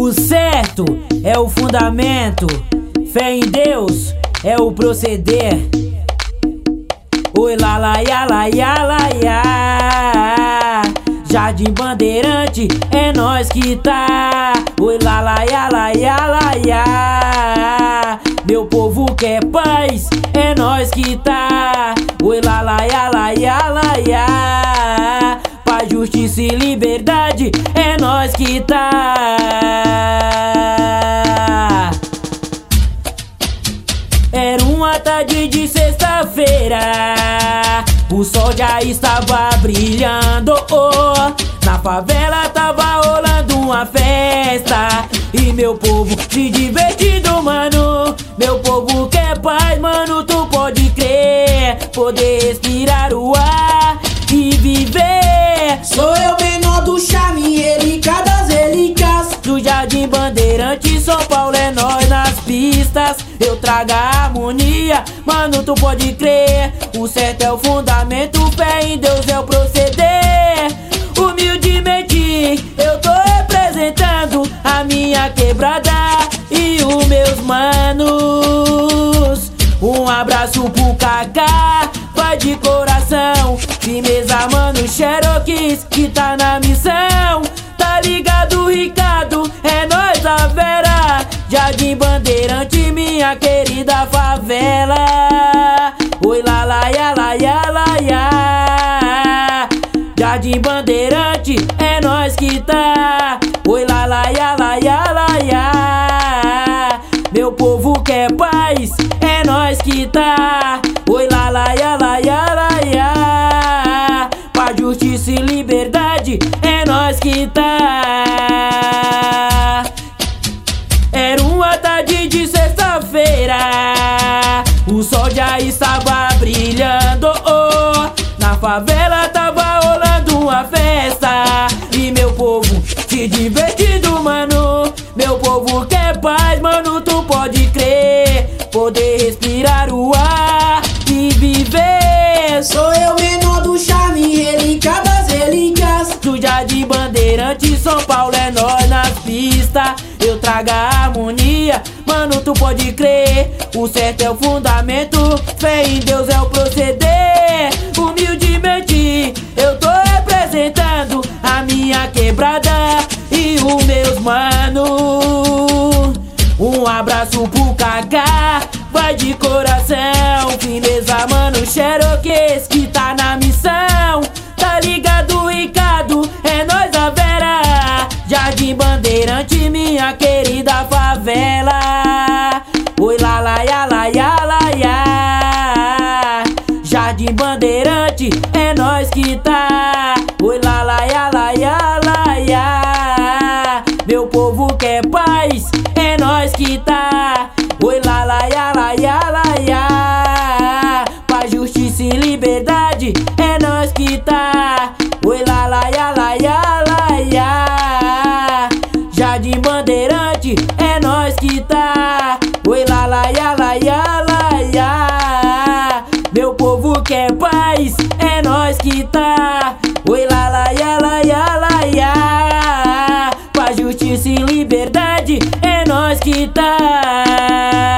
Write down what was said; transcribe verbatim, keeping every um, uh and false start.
O certo é o fundamento, fé em Deus é o proceder. Oi lá lá ya lá ya lá ya. Jardim Bandeirante é nós que tá. Oi lá lá ya lá ya lá ya. Meu povo quer paz, é nós que tá. Oi lá lá ya lá ya lá ya. Paz, justiça e liberdade é nós que tá. Era uma tarde de sexta-feira, o sol já estava brilhando, oh. Na favela tava rolando uma festa e meu povo se divertindo, mano. Meu povo quer paz, mano, tu pode crer. Poder respirar o ar e viver. Sou eu, menor do charme, relíquia das relíquias do Jardim Bandeirante, São Paulo é nós nas pistas. Eu trago a harmonia, mano, tu pode crer. O certo é o fundamento, fé em Deus é o proceder. Humildemente eu tô representando a minha quebrada e os meus manos. Um abraço pro Kaká, vai de coração. Firmeza, mano, Cherokees, que tá na missão. Tá ligado, Ricardo? É nós a Vera. Jardim Bandeirante, minha querida favela. Oi lá lá ya lá ya lá ya. Jardim Bandeirante, é nós que tá. Oi lá lá ya lá ya lá ya. Meu povo quer paz, é nós que tá. Oi lá lá ya lá ya lá ya. Paz, justiça e liberdade é nós que tá. Era uma tarde de sexta-feira, o sol já estava brilhando, oh. Na favela tava rolando uma festa e meu povo se divertindo, mano. Meu povo quer paz, mano, tu pode crer. Poder respirar o ar e viver. Sou eu, menor do charme, relíquia das relíquias do Jardim Bandeirante, São Paulo é nós nas pistas. Eu trago a harmonia, mano, tu pode crer. O certo é o fundamento, fé em Deus é o proceder. Humildemente eu tô representando a minha quebrada e os meus manos. Um abraço pro Kaká, vai de coração. Firmeza, mano, Cherokees, que tá na missão. Tá ligado, Ricardo? É nós a Vera. Jardim Bandeirante, minha querida favela. Oi lá lá ya lá ya lá ya. Jardim Bandeirante, é nós que tá. Oi lá lá ya lá ya lá ya. Meu povo quer paz, é nós que tá. Oi lá lá ya lá ya lá ya. Paz, justiça e liberdade é nós que tá. Oi lá lá ya lá ya lá ya. Jardim Bandeirante, é nós que tá. Oi lá lá ya lá ya lá ya. Meu povo quer paz, é nós que tá. Oi lá lá ya lá ya lá ya. Paz, justiça e liberdade é nós que tá.